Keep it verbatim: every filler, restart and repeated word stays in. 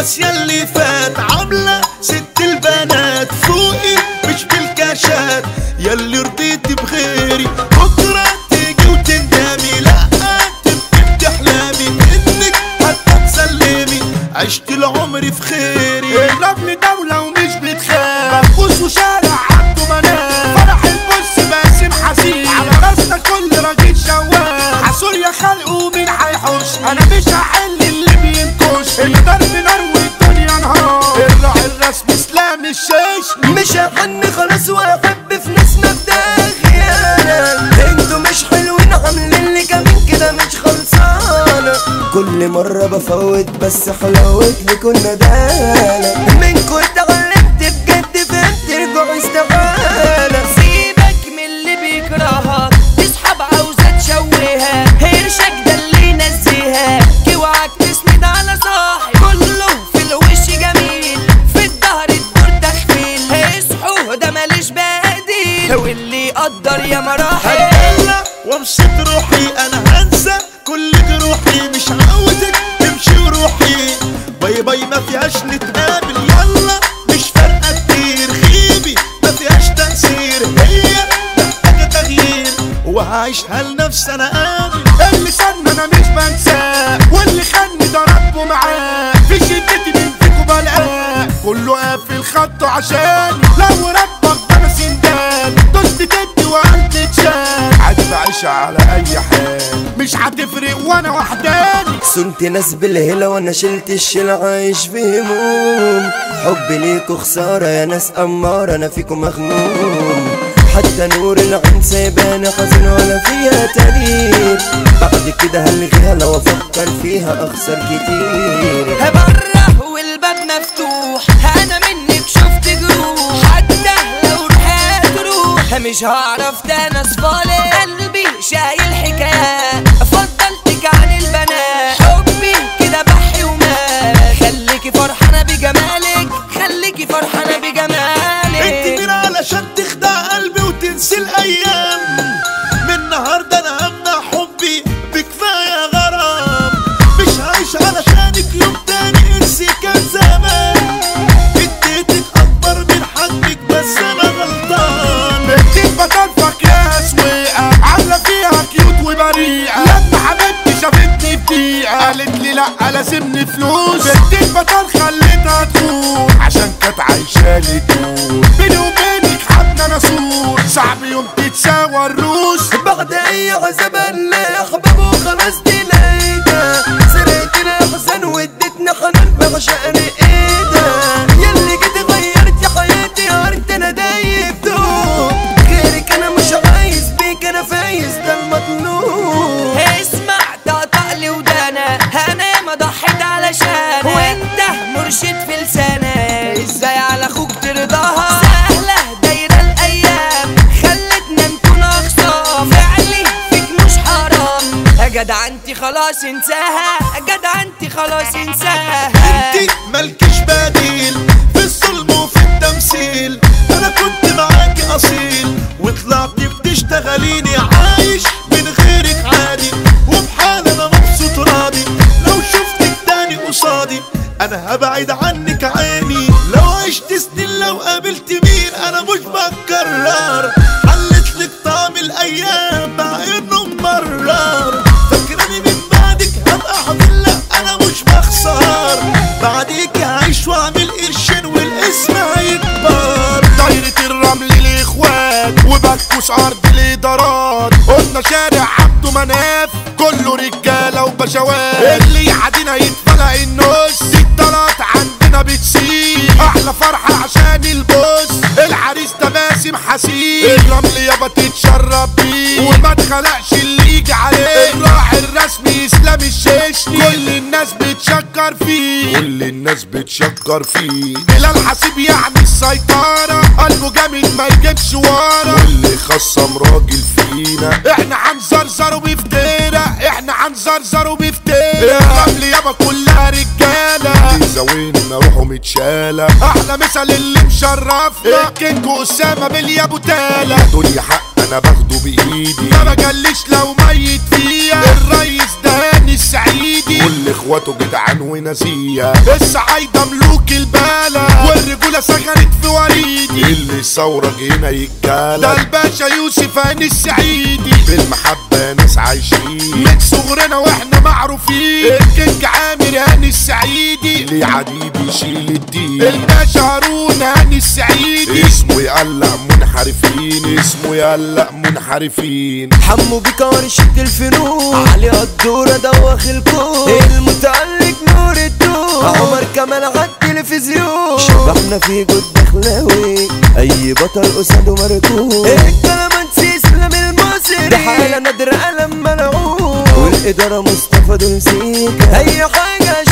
ناس ياللي فات عاملة ست البنات فوقي مش بالكاشات، ياللي رضيتي بغيري بكرة تيجي وتندمي. لا تبقي بتحلمي انك حتى تسلمي، عشت العمر في خيري. الرجل دولة ومش بتخاف، مفقوس وشارع عبده منام، فرح البص باسم حزين، على راسنا كل راجل شواف، عسول يا خلق ومين هيحوش، انا مش هحل اللي بينكش، الضرب نار والدنيا نهار، الراعي الرسمي اسلام الشيش، مش هحن خلاص واحب في ناسنا بداخيانا، انتوا مش حلوين عاملين لي كمان كده مش خلصانة، كل مرة بفوت بس حلاوت لي كنا دانا، منكوا اتعلمت بجد فهمت ترجعوا استحالة، سيبك من اللي بيكرهك تسحب عاوزة تشويها، هرشك ده اللي ينزيها، اوعك تسند على صاحب كله في الوش جميل، في الظهر الدور تخفيل، اصحوا ده ماليش بديل، واللي يقدر يا مراحل هتدلع وامشط روحي انا هنسى كل جروحي، مش عاوزك تمشي وروحي باي باي ما فيهاش نتقابل، يلا مش فارقة كتير غيبي ما فيهاش تأثير، هي محتاجة تغيير وهعيشها لنفسي انا قابل. اللي سن انا مش بنساه، واللي خاني ده ربه معاه، في شدتي من فيكوا بلاقاه، كله قافل خطه عشان لو ربك ده انا سندان، دوست تدي وقلت تشال، عادي بعيشها على اي حال، مش هتفرق وانا وحداني، صنت ناس بالهلا وانا شلت الشيل عايش في هموم، حبي ليكوا خسارة يا ناس أمارة انا فيكم مغموم، حتى نور العين سايباني حزين ولا فيها تغيير، بعد كده هلغيها لو افكر فيها اخسر كتير، بره والباب مفتوح انا منك شفت جروح، حتى لو روحي تروح مش هعرف تاني اصفالي، قلبي شايل حكاية فضلتك عن البنات، حبي كده بحي ومات، خليكي فرحانة بجمالك خليكي فرحانة بجمالك، انت مين علشان تخدع قلبي وتنسي الايام، من النهارده انا همنع حبي بكفايه غرام، مش عايش علشانك يوم تاني انسي كان زمان، اديتك اكبر من حقك بس انا غلطان، اديت بطلتك يا سويقة عاملة فيها كيوت وبريئة، لما حبيبتي شافتني بدقيقة قالت لي لأ لازمني فلوس، اديت بطل خليتها تخون عشان كانت عايشالي دور، بيني وبينك حبنا ناسور، صعب يوم تتساوى الروس، بعد اي عذاب اللي احباب وخلاص دي لقيتها، سرقتنا احزان واديتنا حنان بعشقني ايدها، ياللي جيت غيرت حياتي عرفت انا دايب دوب، غيرك انا مش عايز بيك انا فايز ده المطلوب، اسمع طقطق لي ودانا انا ما ضحيت علشان، وانت مرشد في لسانك ازاي على اخوك ترضاها، سهلة دايرة الايام خلتنا نكون اخصام، فعلي فيك مش حرام، جدع انتي خلاص انساها جدع انتي خلاص انساها، انت مالكش بديل في الظلم وفي التمثيل، انا كنت معاكي اصيل وطلعتي بتشتغليني، عايش من غيرك عادي وبحال انا مبسوط راضي، لو شفتك تاني قصادي انا هبعد عنك عيني، لو عشت سنين لو قابلت مين انا مش بكرر، حلتلك طعم الايام مع انه ممرر، فاكراني من بعدك هبقى حزين لا انا مش بخسر، بعديك هعيش واعمل قرشين والاسم هيكبر، دايرة الرمل الاخوات وبكوس ارض الادارات، قلنا شارع عبده مناف كله رجاله وبشوات، اللي يعدينا يتفلق النص، دي الطلات عندنا بتسيب، احلى فرحه عشان البوس، العريس ده باسم حسين، الرمل يابا تتشرب بيه وما اتخلقش اللي يجي عليه، الراعي الرسمي اسلام الشيشني، كل الناس بتشكر فيه كل الناس بتشكر فيه، بلال حسيب يعني السيطره، قلبه جامد ما يجيبش ورا، واللي خصم راجل فينا احنا هنزرزر وبفترة، احنا هنزرزر وبفترة، الرمل يابا كلها رجاله، زاوينا روحه متشاله، احلى مثل اللي مشرفنا الكينج اسامه باليابو تالا، دنيا حق انا باخده بايدي، ما بجلش لو ميت فيها، الريس دهاني السعيدي، كل اخواته جدعان ونسيه السعايدة ملوك البلد والرجولة سكنت في وريدي اللي الثورة جينا يتكلم ده الباشا يوسف هاني السعيدي بالمحبة ناس عايشين من صغرنا واحنا معروفين الكينج عامر هاني السعيدي اللي عديد يشيل الدين الباشا هارون هاني السعيدي اسمه يقلق منحرفين اسمه يقلق منحرفين حمو بيكا ورشة الفنون علي الدورة دوخ الكون المتألق نور الدون عمر كمال عالتلفزيون شبحنا في جود دخلاوي اي بطل قصاده مركون الكلامنسي اسلام المصري ده حالة نادرة قلم ملعون والإدارة مصطفى دول سيكا اي حاجة